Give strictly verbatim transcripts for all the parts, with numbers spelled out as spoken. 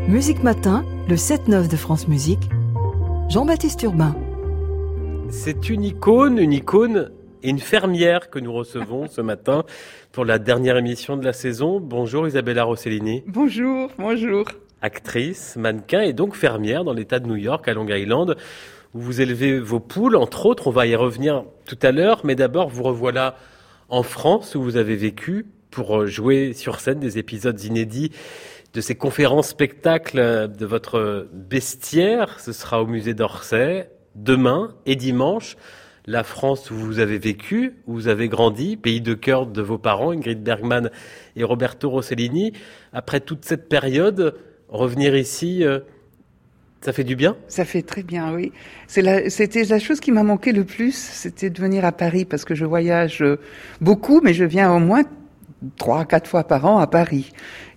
Musique Matin, le sept neuf de France Musique, Jean-Baptiste Urbain. C'est une icône, une icône et une fermière que nous recevons ce matin pour la dernière émission de la saison. Bonjour Isabella Rossellini. Bonjour, bonjour. Actrice, mannequin et donc fermière dans l'État de New York, à Long Island, où vous élevez vos poules, entre autres. On va y revenir tout à l'heure, mais d'abord vous revoilà en France où vous avez vécu pour jouer sur scène des épisodes inédits de ces conférences spectacles de votre bestiaire. Ce sera au musée d'Orsay demain et dimanche. La France où vous avez vécu, où vous avez grandi, pays de cœur de vos parents, Ingrid Bergman et Roberto Rossellini. Après toute cette période, revenir ici, euh, ça fait du bien ? Ça fait très bien, oui. C'est la, c'était la chose qui m'a manqué le plus, c'était de venir à Paris, parce que je voyage beaucoup, mais je viens au moins trois, quatre fois par an à Paris.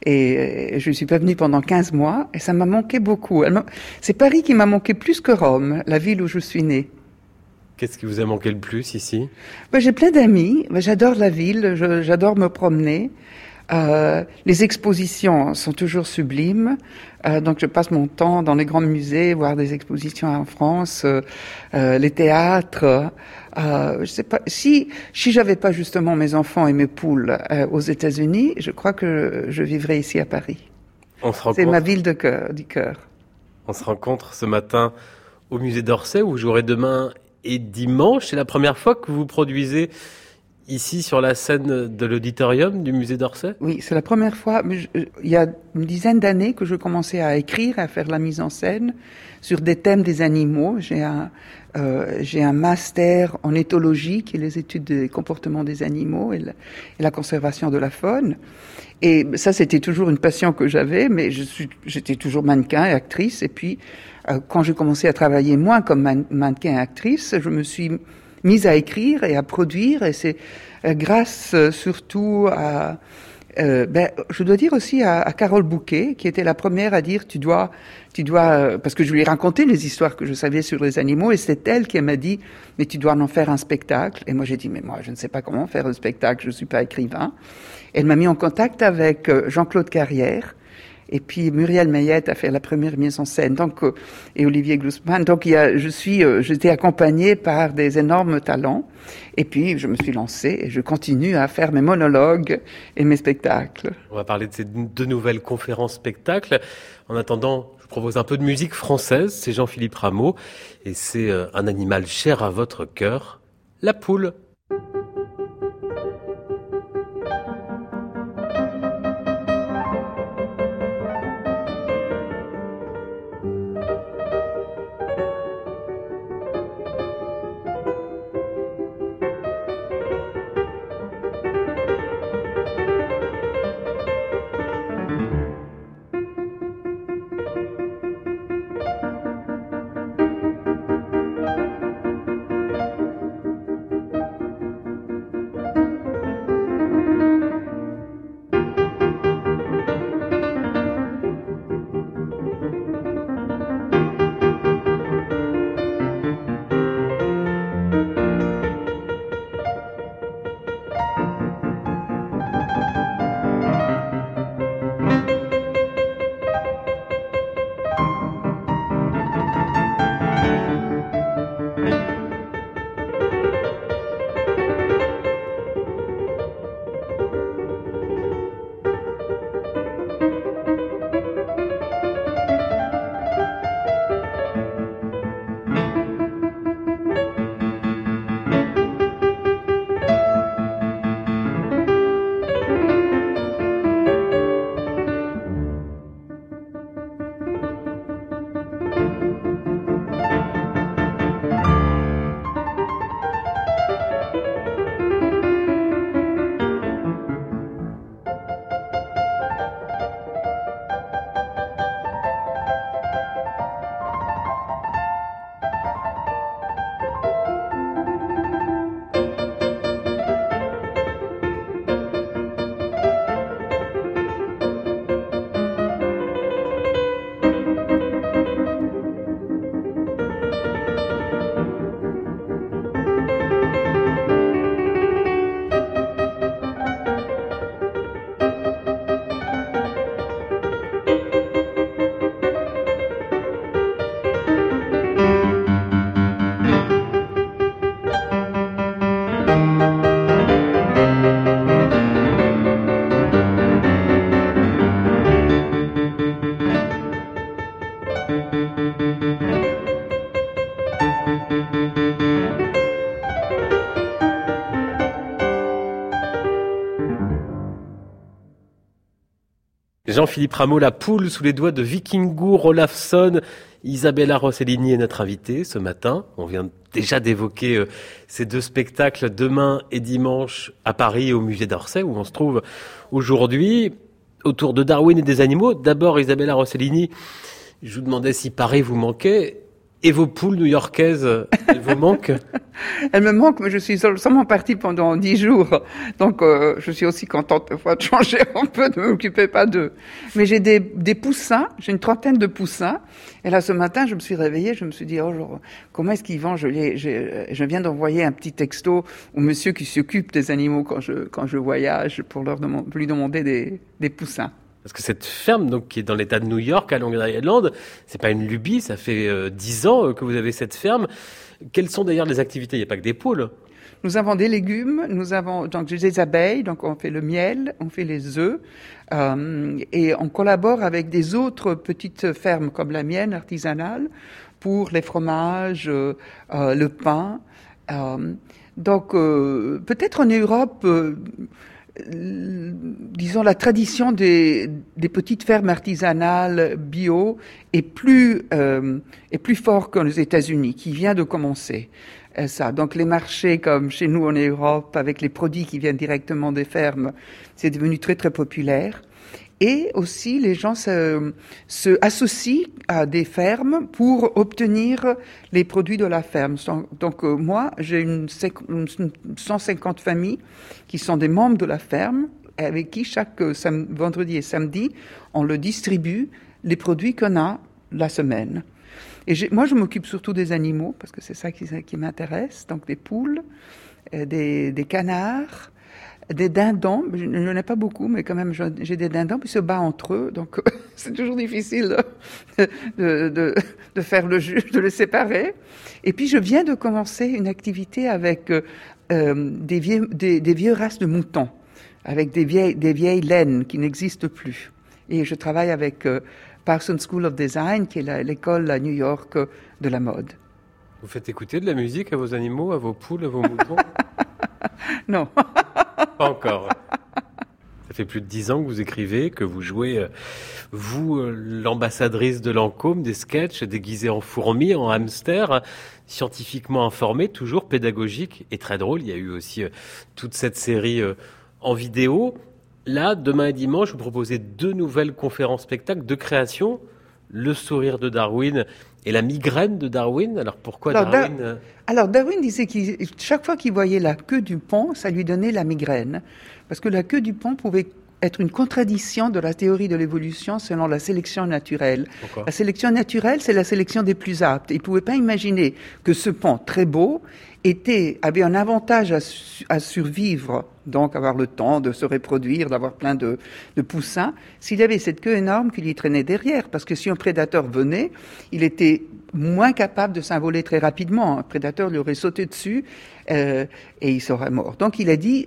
Et je ne suis pas venue pendant quinze mois, et ça m'a manqué beaucoup. C'est Paris qui m'a manqué plus que Rome, la ville où je suis née. Qu'est-ce qui vous a manqué le plus ici ? Ben, j'ai plein d'amis, ben, j'adore la ville, je, j'adore me promener. Euh, les expositions sont toujours sublimes, euh, donc je passe mon temps dans les grands musées, voir des expositions en France, euh, euh, les théâtres. Euh, je sais pas si si j'avais pas justement mes enfants et mes poules euh, aux États-Unis, je crois que je vivrais ici à Paris. On se rencontre. C'est ma ville de cœur, du cœur. On se rencontre ce matin au musée d'Orsay où vous jouerez demain et dimanche. C'est la première fois que vous produisez ici sur la scène de l'auditorium du musée d'Orsay ? Oui, c'est la première fois. Mais je, il y a une dizaine d'années que je commençais à écrire, à faire la mise en scène sur des thèmes des animaux. J'ai un, euh, j'ai un master en éthologie, qui est les études des comportements des animaux et la, et la conservation de la faune. Et ça, c'était toujours une passion que j'avais, mais je suis, j'étais toujours mannequin et actrice. Et puis, euh, quand j'ai commencé à travailler moins comme man- mannequin et actrice, je me suis mise à écrire et à produire, et c'est euh, grâce euh, surtout à, euh, ben, je dois dire aussi à, à Carole Bouquet, qui était la première à dire tu dois, tu dois, euh, parce que je lui ai raconté les histoires que je savais sur les animaux, et c'est elle qui m'a dit mais tu dois en faire un spectacle. Et moi j'ai dit mais moi je ne sais pas comment faire un spectacle, je suis pas écrivain. Elle m'a mis en contact avec euh, Jean-Claude Carrière. Et puis Muriel Mayette a fait la première mise en scène, donc euh, et Olivier Glusman. Donc il y a, je suis, euh, j'étais accompagnée par des énormes talents. Et puis je me suis lancée et je continue à faire mes monologues et mes spectacles. On va parler de ces deux nouvelles conférences spectacles. En attendant, je vous propose un peu de musique française. C'est Jean-Philippe Rameau et c'est euh, un animal cher à votre cœur, la poule. Jean-Philippe Rameau, la poule sous les doigts de Vikingur Olafsson. Isabella Rossellini est notre invitée ce matin. On vient déjà d'évoquer euh, ces deux spectacles demain et dimanche à Paris au musée d'Orsay où on se trouve aujourd'hui autour de Darwin et des animaux. D'abord, Isabella Rossellini, je vous demandais si Paris vous manquait. Et vos poules new-yorkaises, elles vous manquent? Elles me manquent, mais je suis seulement partie pendant dix jours. Donc, euh, je suis aussi contente de fois de changer un peu, de m'occuper pas d'eux. Mais j'ai des, des poussins, j'ai une trentaine de poussins. Et là, ce matin, je me suis réveillée, je me suis dit, oh, genre, comment est-ce qu'ils vendent? Je, les, je, je viens d'envoyer un petit texto au monsieur qui s'occupe des animaux quand je, quand je voyage pour leur demander, lui demander des, des poussins. Parce que cette ferme, donc, qui est dans l'État de New York, à Long Island, c'est pas une lubie, ça fait euh, dix ans que vous avez cette ferme. Quelles sont d'ailleurs les activités? Il n'y a pas que des poules. Nous avons des légumes, nous avons donc des abeilles, donc on fait le miel, on fait les œufs, euh, et on collabore avec des autres petites fermes comme la mienne artisanale pour les fromages, euh, euh, le pain. Euh, donc euh, peut-être en Europe. Euh, disons, la tradition des, des petites fermes artisanales bio est plus, euh, est plus fort qu'aux États-Unis, qui vient de commencer. Euh, ça. Donc, les marchés, comme chez nous en Europe, avec les produits qui viennent directement des fermes, c'est devenu très, très populaire. Et aussi, les gens se, se associent à des fermes pour obtenir les produits de la ferme. Donc, euh, moi, j'ai une, une cent cinquante familles qui sont des membres de la ferme, avec qui chaque sam- vendredi et samedi, on le distribue les produits qu'on a la semaine. Et j'ai, moi, je m'occupe surtout des animaux, parce que c'est ça qui, qui m'intéresse. Donc, des poules, euh, des, des canards, des dindons, je n'en ai pas beaucoup, mais quand même j'ai des dindons, puis ils se battent entre eux, donc c'est toujours difficile de, de, de faire le juge, de les séparer. Et puis je viens de commencer une activité avec euh, des, vieux, des, des vieux races de moutons, avec des vieilles, des vieilles laines qui n'existent plus. Et je travaille avec euh, Parsons School of Design, qui est la, l'école à New York de la mode. Vous faites écouter de la musique à vos animaux, à vos poules, à vos moutons? Non. Pas encore. Ça fait plus de dix ans que vous écrivez, que vous jouez, vous, l'ambassadrice de Lancôme, des sketchs déguisés en fourmis, en hamsters, scientifiquement informés, toujours pédagogiques et très drôles. Il y a eu aussi toute cette série en vidéo. Là, demain et dimanche, vous proposez deux nouvelles conférences spectacles de création. Le sourire de Darwin et la migraine de Darwin. Alors pourquoi alors, Darwin Dar- Alors Darwin disait que chaque fois qu'il voyait la queue du pont, ça lui donnait la migraine. Parce que la queue du pont pouvait être une contradiction de la théorie de l'évolution selon la sélection naturelle. Pourquoi? La sélection naturelle, c'est la sélection des plus aptes. Il ne pouvait pas imaginer que ce pont très beau était, avait un avantage à, su- à survivre, donc avoir le temps de se reproduire, d'avoir plein de, de poussins, s'il avait cette queue énorme qui lui traînait derrière. Parce que si un prédateur venait, il était moins capable de s'envoler très rapidement. Un prédateur lui aurait sauté dessus euh, et il serait mort. Donc il a dit,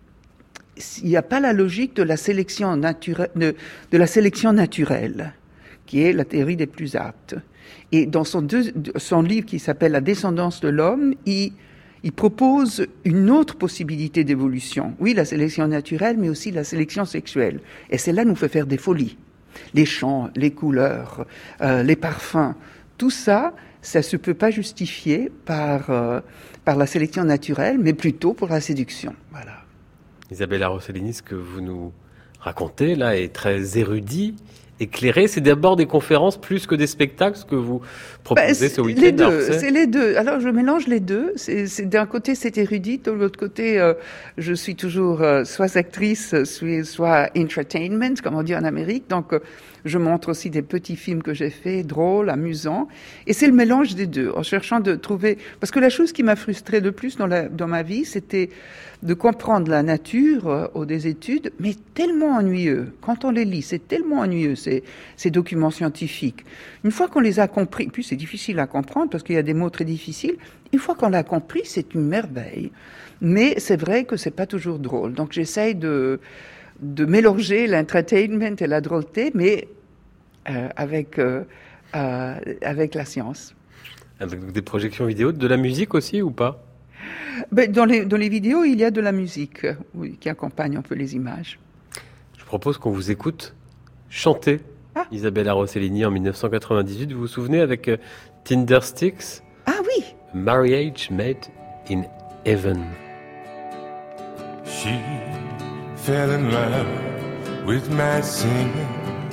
il n'y a pas la logique de la sélection naturelle, de, de la sélection naturelle, qui est la théorie des plus aptes. Et dans son, deux, son livre qui s'appelle La descendance de l'homme, il, il propose une autre possibilité d'évolution. Oui, la sélection naturelle, mais aussi la sélection sexuelle. Et celle-là nous fait faire des folies. Les chants, les couleurs, euh, les parfums, tout ça, ça ne se peut pas justifier par, euh, par la sélection naturelle, mais plutôt pour la séduction. Voilà. Isabella Rossellini, ce que vous nous racontez là est très érudit, éclairé. C'est d'abord des conférences plus que des spectacles, ce que vous proposez ben, ce week-end. Les deux, c'est les deux. Alors je mélange les deux. C'est, c'est d'un côté c'est érudit, de l'autre côté euh, je suis toujours euh, soit actrice, soit, soit entertainment, comme on dit en Amérique. Donc euh, je montre aussi des petits films que j'ai faits, drôles, amusants. Et c'est le mélange des deux, en cherchant de trouver... Parce que la chose qui m'a frustrée le plus dans, la, dans ma vie, c'était de comprendre la nature euh, ou des études, mais tellement ennuyeux. Quand on les lit, c'est tellement ennuyeux, ces, ces documents scientifiques. Une fois qu'on les a compris, puis c'est difficile à comprendre parce qu'il y a des mots très difficiles, une fois qu'on l'a compris, c'est une merveille. Mais c'est vrai que c'est pas toujours drôle. Donc j'essaye de... de mélanger l'entertainment et la drôleté, mais euh, avec, euh, euh, avec la science. Avec des projections vidéo, de la musique aussi ou pas? Ben, dans, les, dans les vidéos, il y a de la musique, oui, qui accompagne un peu les images. Je propose qu'on vous écoute chanté Ah. Isabella Rossellini en dix-neuf cent quatre-vingt-dix-huit. Vous vous souvenez avec euh, Tindersticks? Ah oui. Marriage Made in Heaven. She fell in love with my singing.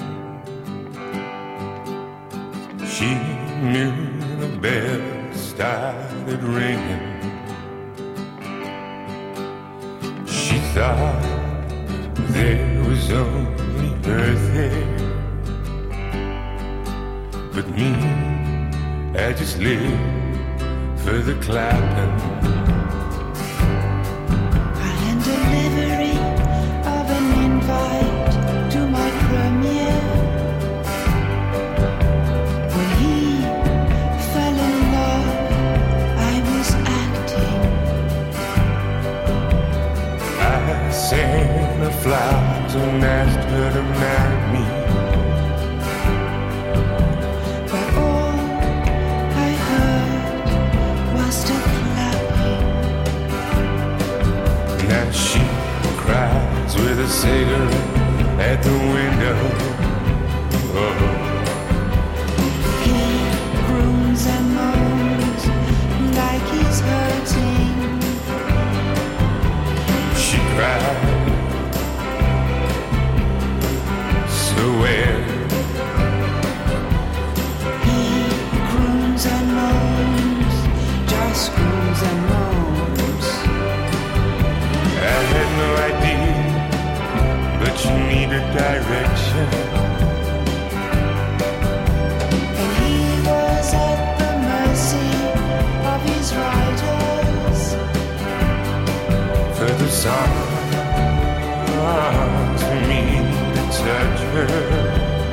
She knew the bell started ringing. She thought there was only her there, but me, I just lived for the clapping. I am delivery of an invite to my premiere. When he fell in love, I was acting. I sang the flowers and asked her to marry me. But all I heard was the clapping. Now she cries with a cigarette at the window. Oh. He groans and moans like he's hurting. She cried so well. He groans and moans, just groans and moans. I had no idea, but she needed direction. And he was at the mercy of his writers. For the songs for me to touch her.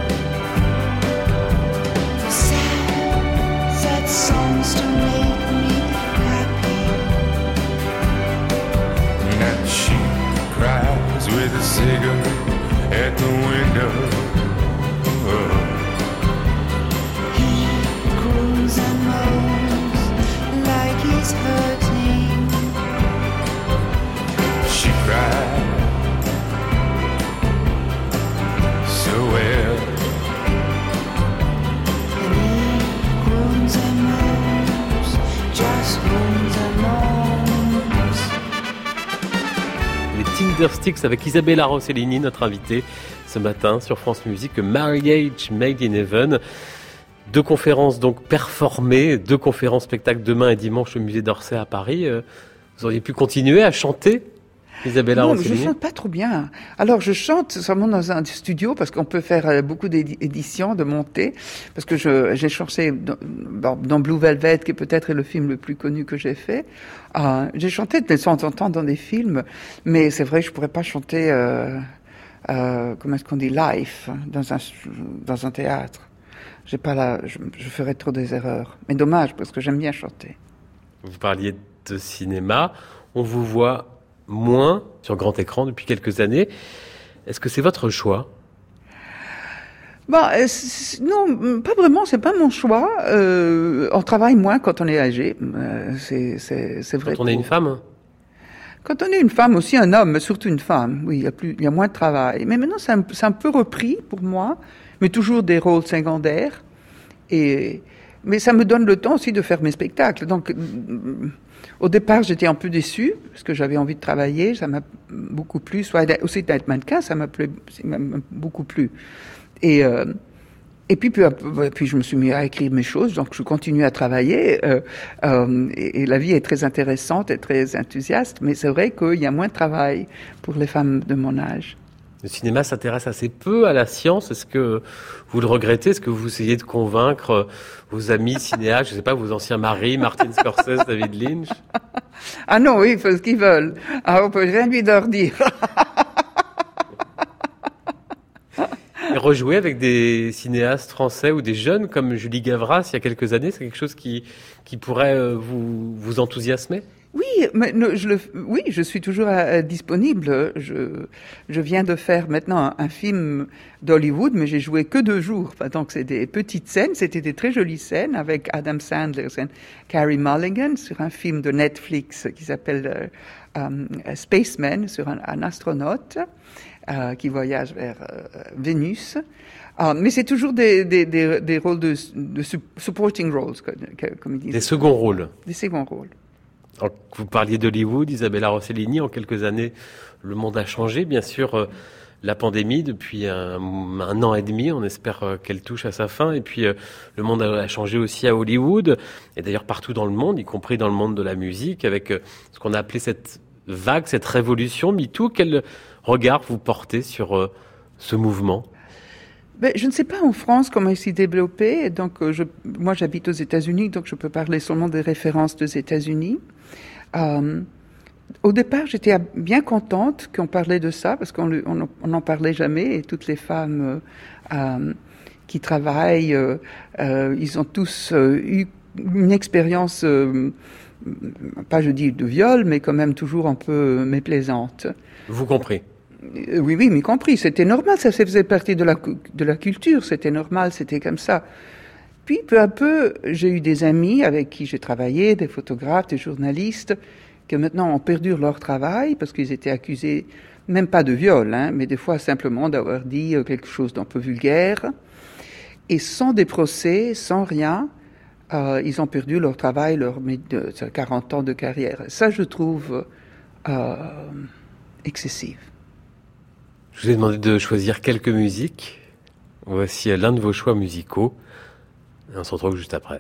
Sad, sad songs to make me happy. Now she cries with a cigarette at the window. Oh. He groans and moans like he's hurting. She cried so well. And he groans and moans, just groans and moans. Les Tindersticks avec Isabella Rossellini, notre invitée ce matin sur France Musique. Marriage Made in Heaven. Deux conférences donc performées, deux conférences spectacles demain et dimanche au musée d'Orsay à Paris. Euh, Vous auriez pu continuer à chanter, Isabella Non, mais Rossellini? je chante pas trop bien. Alors, je chante seulement dans un studio parce qu'on peut faire euh, beaucoup d'éditions, de montées. Parce que je, j'ai chanté dans, dans Blue Velvet, qui peut-être est le film le plus connu que j'ai fait. Euh, j'ai chanté de temps en temps dans des films, mais c'est vrai que je pourrais pas chanter, euh, euh, comment est-ce qu'on dit, live, dans un, dans un théâtre. J'ai pas la, je, je ferais trop des erreurs. Mais dommage, parce que j'aime bien chanter. Vous parliez de cinéma. On vous voit moins sur grand écran depuis quelques années. Est-ce que c'est votre choix? Bah, euh, c- non, pas vraiment, c'est pas mon choix. Euh, on travaille moins quand on est âgé. Euh, c'est, c'est, c'est vrai. Quand on est pour- une femme? Quand on est une femme, aussi un homme, mais surtout une femme, oui, il y a plus, il y a moins de travail. Mais maintenant, c'est un, c'est un peu repris pour moi, mais toujours des rôles secondaires. Et, mais ça me donne le temps aussi de faire mes spectacles. Donc, euh, au départ, j'étais un peu déçue, parce que j'avais envie de travailler, ça m'a beaucoup plu. Soit d'être- aussi d'être mannequin, ça m'a plu, ça m'a beaucoup plu. Et, euh, et puis, puis, puis je me suis mis à écrire mes choses, donc je continue à travailler. Euh, euh, et, et la vie est très intéressante et très enthousiaste, mais c'est vrai qu'il y a moins de travail pour les femmes de mon âge. Le cinéma s'intéresse assez peu à la science. Est-ce que vous le regrettez? Est-ce que vous essayez de convaincre vos amis cinéastes, je ne sais pas, vos anciens maris, Martin Scorsese, David Lynch? Ah non, oui, ils font ce qu'ils veulent. Ah, on peut rien lui leur dire. Et rejouer avec des cinéastes français ou des jeunes comme Julie Gavras il y a quelques années, c'est quelque chose qui, qui pourrait euh, vous, vous enthousiasmer? Oui, mais ne- je le, oui, je suis toujours euh, disponible. Je, je viens de faire maintenant un, un film d'Hollywood, mais j'ai joué que deux jours. Enfin, donc c'est des petites scènes, c'était des très jolies scènes avec Adam Sandler et Carey Mulligan sur un film de Netflix qui s'appelle euh, spaceman, sur un, un astronaute euh, qui voyage vers euh, Vénus. Euh, mais c'est toujours des, des, des, des rôles de, de supporting roles, comme ils disent. Des seconds rôles. Des seconds rôles. Alors, vous parliez d'Hollywood, Isabella Rossellini. En quelques années, le monde a changé. Bien sûr, euh, la pandémie, depuis un, un an et demi, on espère euh, qu'elle touche à sa fin. Et puis, euh, le monde a, a changé aussi à Hollywood, et d'ailleurs partout dans le monde, y compris dans le monde de la musique, avec euh, ce qu'on a appelé cette vague, cette révolution MeToo. Quel regard vous portez sur euh, ce mouvement ? Ben, je ne sais pas en France comment il s'est développé. Donc, euh, je, moi, j'habite aux États-Unis, donc je peux parler seulement des références des États-Unis. Euh, au départ, j'étais bien contente qu'on parlait de ça, parce qu'on n'en parlait jamais, et toutes les femmes euh, euh, qui travaillent, euh, euh, ils ont tous euh, eu une expérience, euh, pas je dis de viol, mais quand même toujours un peu méplaisante. Vous compris ? Oui, oui, mais compris. C'était normal, ça faisait partie de la, de la culture, c'était normal, c'était comme ça. Puis, peu à peu, j'ai eu des amis avec qui j'ai travaillé, des photographes, des journalistes, qui maintenant ont perdu leur travail parce qu'ils étaient accusés, même pas de viol, hein, mais des fois simplement d'avoir dit quelque chose d'un peu vulgaire. Et sans des procès, sans rien, euh, ils ont perdu leur travail, leur de, quarante ans de carrière. Ça, je trouve euh, excessif. Je vous ai demandé de choisir quelques musiques. Voici l'un de vos choix musicaux. Et on se retrouve juste après.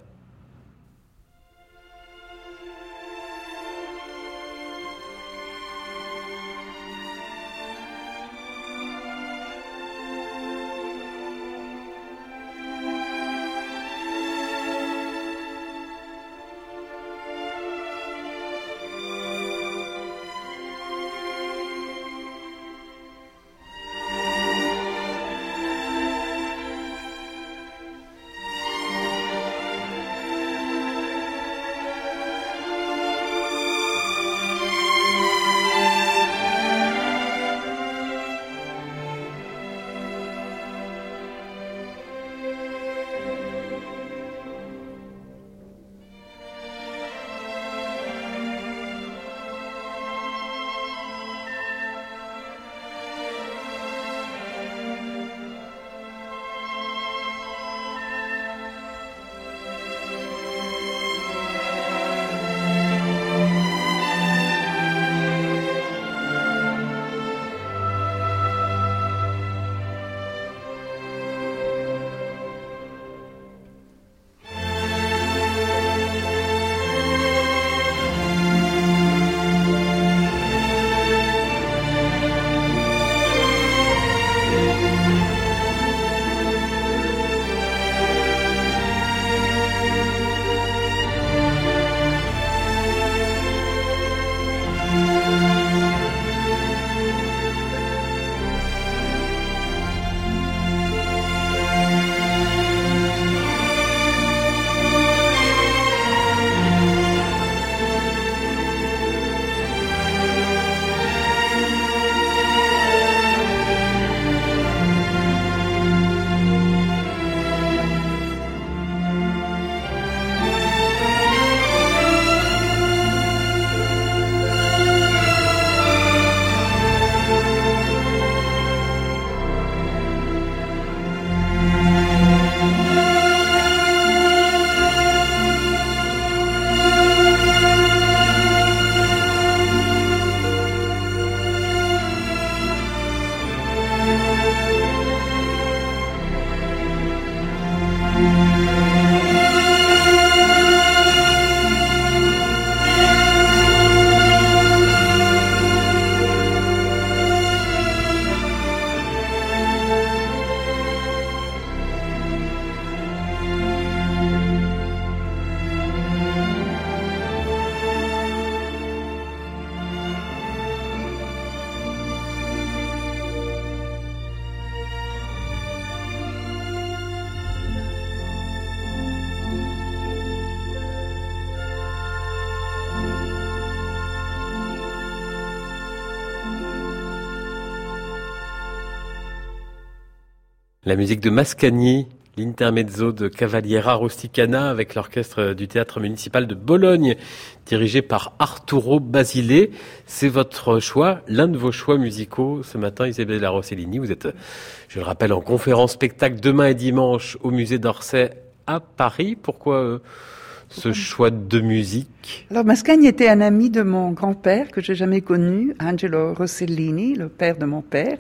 La musique de Mascagni, L'intermezzo de Cavaliera Rusticana avec l'orchestre du théâtre municipal de Bologne, dirigé par Arturo Basile. C'est votre choix, l'un de vos choix musicaux ce matin, Isabella Rossellini. Vous êtes, je le rappelle, en conférence spectacle demain et dimanche au musée d'Orsay à Paris. Pourquoi euh, ce choix de musique? Alors Mascagni était un ami de mon grand-père que j'ai jamais connu, Angelo Rossellini, le père de mon père,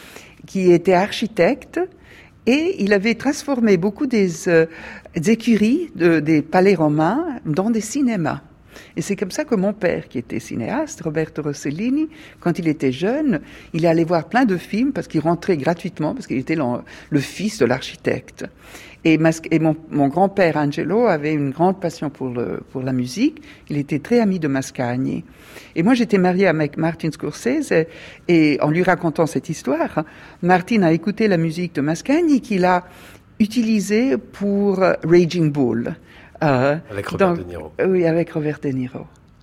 qui était architecte. Et il avait transformé beaucoup des, euh, des écuries de, des palais romains dans des cinémas. Et c'est comme ça que mon père, qui était cinéaste, Roberto Rossellini, quand il était jeune, il allait voir plein de films parce qu'il rentrait gratuitement, parce qu'il était le, le fils de l'architecte. Et, Mas- et mon, mon grand-père Angelo avait une grande passion pour, le, pour la musique. Il était très ami de Mascagni. Et moi, j'étais mariée avec Martin Scorsese, et, et en lui racontant cette histoire, Martin a écouté la musique de Mascagni qu'il a utilisée pour Raging Bull. Euh, avec Robert donc, De Niro. Oui, avec Robert De Niro.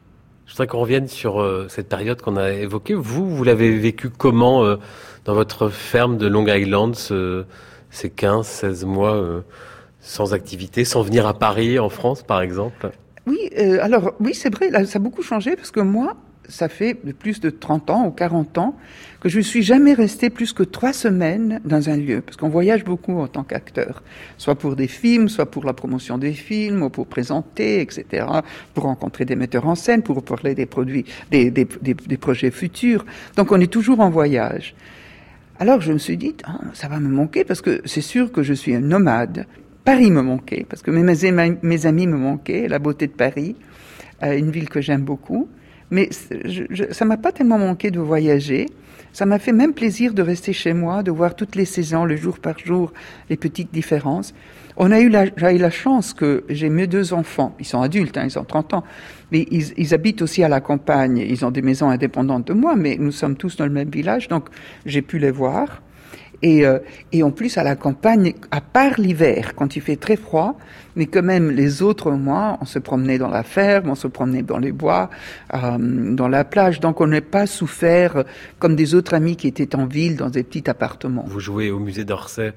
Je voudrais qu'on revienne sur euh, cette période qu'on a évoquée. Vous, vous l'avez vécu comment euh, dans votre ferme de Long Island, ce, ces quinze, seize mois euh, sans activité, sans venir à Paris, en France, par exemple? Oui, euh, alors, oui, c'est vrai, là, ça a beaucoup changé parce que moi, ça fait plus de trente ans ou quarante ans que je ne suis jamais restée plus que trois semaines dans un lieu, parce qu'on voyage beaucoup en tant qu'acteur, soit pour des films, soit pour la promotion des films, ou pour présenter, et cetera, pour rencontrer des metteurs en scène, pour parler des produits, des, des, des, des projets futurs. Donc on est toujours en voyage. Alors je me suis dit, oh, ça va me manquer, parce que c'est sûr que je suis un nomade. Paris me manquait, parce que mes, mes amis me manquaient, la beauté de Paris, euh, une ville que j'aime beaucoup. Mais je, je, ça m'a pas tellement manqué de voyager. Ça m'a fait même plaisir de rester chez moi, de voir toutes les saisons, le jour par jour, les petites différences. On a eu la, j'ai eu la chance que j'ai mes deux enfants. Ils sont adultes, hein, ils ont trente ans. Mais ils, ils habitent aussi à la campagne. Ils ont des maisons indépendantes de moi, mais nous sommes tous dans le même village, donc j'ai pu les voir. Et, euh, et en plus, à la campagne, à part l'hiver, quand il fait très froid, mais quand même les autres mois, on se promenait dans la ferme, on se promenait dans les bois, euh, dans la plage. Donc on n'est pas souffert comme des autres amis qui étaient en ville, dans des petits appartements. Vous jouez au musée d'Orsay,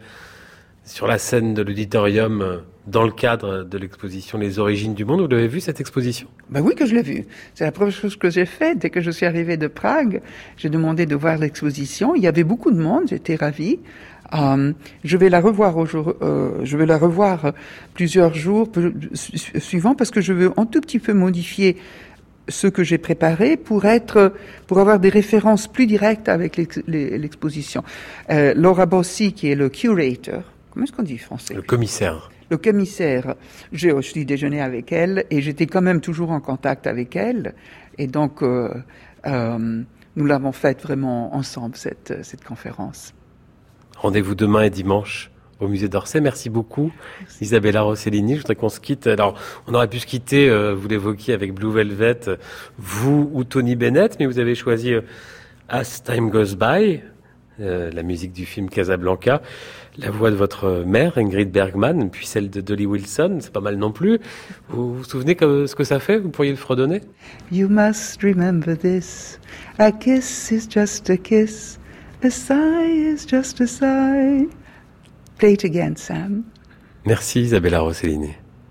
sur la scène de l'auditorium, dans le cadre de l'exposition Les Origines du Monde. Vous l'avez vu, cette exposition? Ben oui, que je l'ai vue. C'est la première chose que j'ai faite. Dès que je suis arrivée de Prague, j'ai demandé de voir l'exposition. Il y avait beaucoup de monde, j'étais ravie. Euh, je vais la revoir aujourd'hui, euh, je vais la revoir plusieurs jours suivants parce que je veux un tout petit peu modifier ce que j'ai préparé pour être, pour avoir des références plus directes avec l'ex, l'exposition. Euh, Laura Bossi, qui est le curator, comment est-ce qu'on dit en français? Le commissaire. Le commissaire, j'ai aussi déjeuné avec elle et j'étais quand même toujours en contact avec elle. Et donc, euh, euh, nous l'avons faite vraiment ensemble, cette, cette conférence. Rendez-vous demain et dimanche au musée d'Orsay. Merci beaucoup, Merci. Isabella Rossellini. Je voudrais qu'on se quitte. Alors, on aurait pu se quitter, euh, vous l'évoquiez, avec Blue Velvet, vous ou Tony Bennett, mais vous avez choisi euh, As Time Goes By, euh, la musique du film Casablanca. La voix de votre mère, Ingrid Bergman, puis celle de Dolly Wilson, c'est pas mal non plus. Vous vous souvenez que, ce que ça fait? Vous pourriez le fredonner? You must remember this. A kiss is just a kiss. A sigh is just a sigh. Play it again, Sam. Merci, Isabella Rossellini.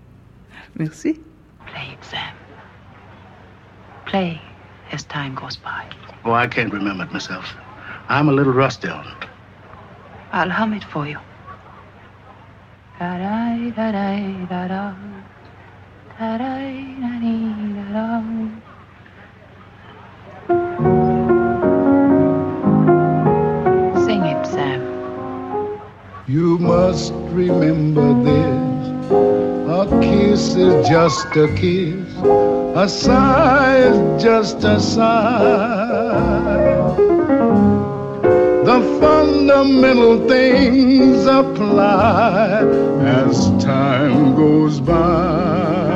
Merci. Play it, Sam. Play as time goes by. Oh, I can't remember it myself. I'm a little rusty on it. I'll hum it for you. Da-da, da-da, da-da. Da-da, da-da, da-da. Sing it, Sam. You must remember this. A kiss is just a kiss. A sigh is just a sigh. The fundamental things apply as time goes by.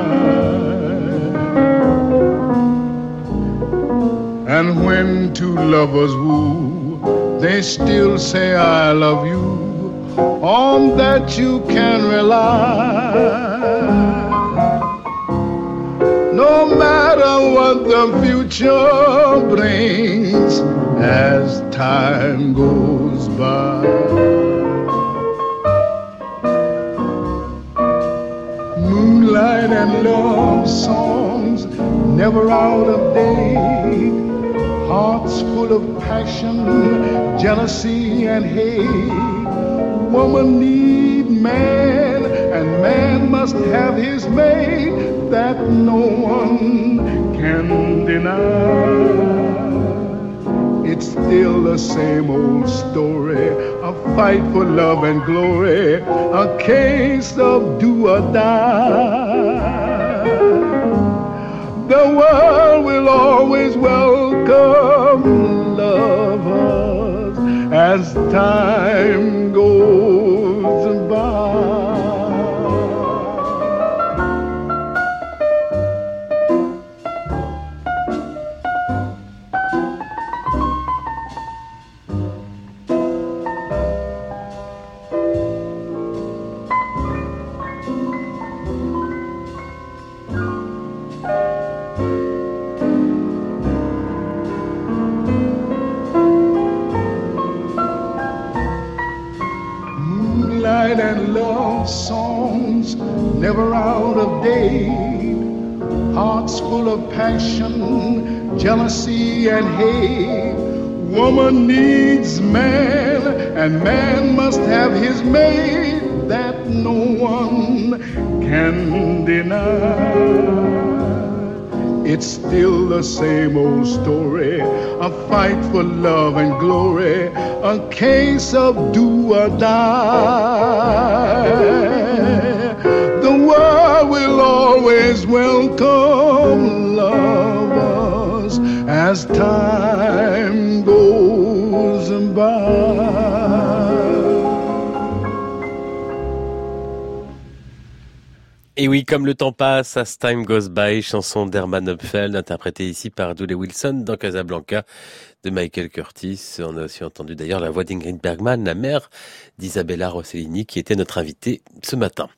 And when two lovers woo, they still say I love you. On that you can rely. No matter what the future brings as time goes by. and love songs never out of date, hearts full of passion, jealousy and hate. Woman need man, and man must have his mate, that no one can deny. It's still the same old story, a fight for love and glory, a case of do or die. The world will always welcome lovers as time goes by. And love songs never out of date, hearts full of passion, jealousy and hate. Woman needs man, and man must have his mate, that no one can deny. It's still the same old story, a fight for love and glory, a case of do or die. The world will always welcome lovers as time goes by. Et oui, comme le temps passe, As Time Goes By, chanson d'Herman Hupfeld, interprétée ici par Dooley Wilson dans Casablanca de Michael Curtis. On a aussi entendu d'ailleurs la voix d'Ingrid Bergman, la mère d'Isabella Rossellini, qui était notre invitée ce matin.